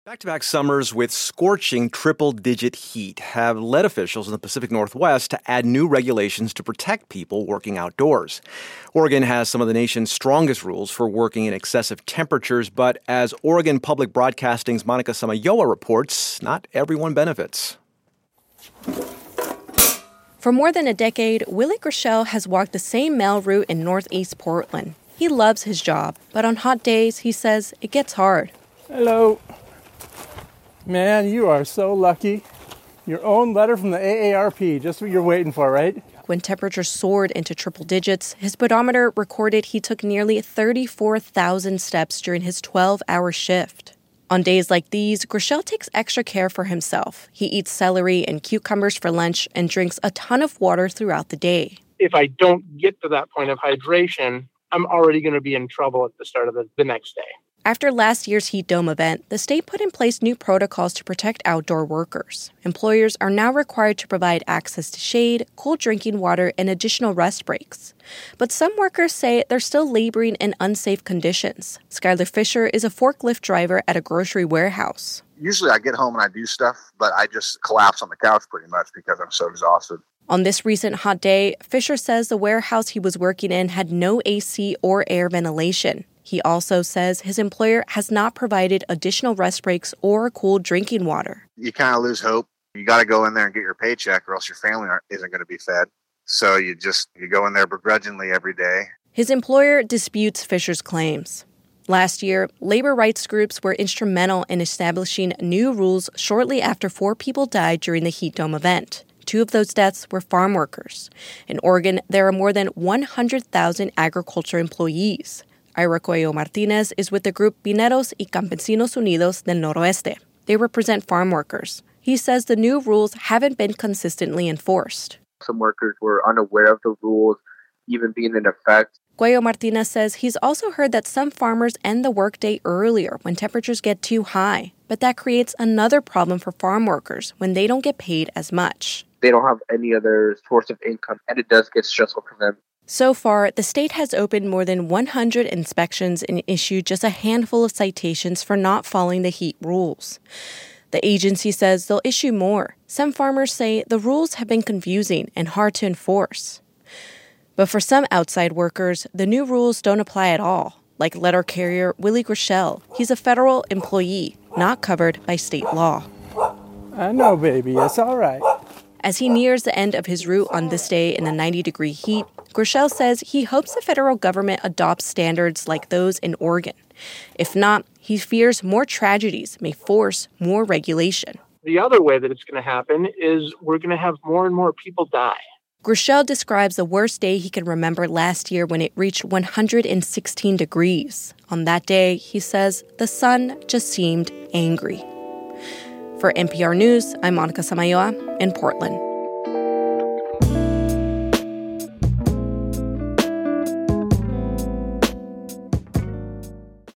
Back-to-back summers with scorching triple-digit heat have led officials in the Pacific Northwest to add new regulations to protect people working outdoors. Oregon has some of the nation's strongest rules for working in excessive temperatures, but as Oregon Public Broadcasting's Monica Samayoa reports, not everyone benefits. For more than a decade, Willie Grishel has walked the same mail route in Northeast Portland. He loves his job, but on hot days, he says it gets hard. Hello. Man, you are so lucky. Your own letter from the AARP, just what you're waiting for, right? When temperatures soared into triple digits, his pedometer recorded he took nearly 34,000 steps during his 12-hour shift. On days like these, Grishel takes extra care for himself. He eats celery and cucumbers for lunch and drinks a ton of water throughout the day. If I don't get to that point of hydration, I'm already going to be in trouble at the start of the next day. After last year's heat dome event, the state put in place new protocols to protect outdoor workers. Employers are now required to provide access to shade, cool drinking water, and additional rest breaks. But some workers say they're still laboring in unsafe conditions. Skylar Fisher is a forklift driver at a grocery warehouse. Usually I get home and I do stuff, but I just collapse on the couch pretty much because I'm so exhausted. On this recent hot day, Fisher says the warehouse he was working in had no AC or air ventilation. He also says his employer has not provided additional rest breaks or cool drinking water. You kind of lose hope. You got to go in there and get your paycheck or else your family isn't going to be fed. So you go in there begrudgingly every day. His employer disputes Fisher's claims. Last year, labor rights groups were instrumental in establishing new rules shortly after 4 people died during the heat dome event. 2 of those deaths were farm workers. In Oregon, there are more than 100,000 agriculture employees. Ira Cuello Martinez is with the group Pineros y Campesinos Unidos del Noroeste. They represent farm workers. He says the new rules haven't been consistently enforced. Some workers were unaware of the rules even being in effect. Cuello Martinez says he's also heard that some farmers end the workday earlier when temperatures get too high. But that creates another problem for farm workers when they don't get paid as much. They don't have any other source of income, and it does get stressful for them. So far, the state has opened more than 100 inspections and issued just a handful of citations for not following the heat rules. The agency says they'll issue more. Some farmers say the rules have been confusing and hard to enforce. But for some outside workers, the new rules don't apply at all, like letter carrier Willie Grishel. He's a federal employee, not covered by state law. I know, baby. It's all right. As he nears the end of his route on this day in the 90-degree heat, Grishel says he hopes the federal government adopts standards like those in Oregon. If not, he fears more tragedies may force more regulation. The other way that it's going to happen is we're going to have more and more people die. Grishel describes the worst day he can remember last year when it reached 116 degrees. On that day, he says, the sun just seemed angry. For NPR News, I'm Monica Samayoa in Portland.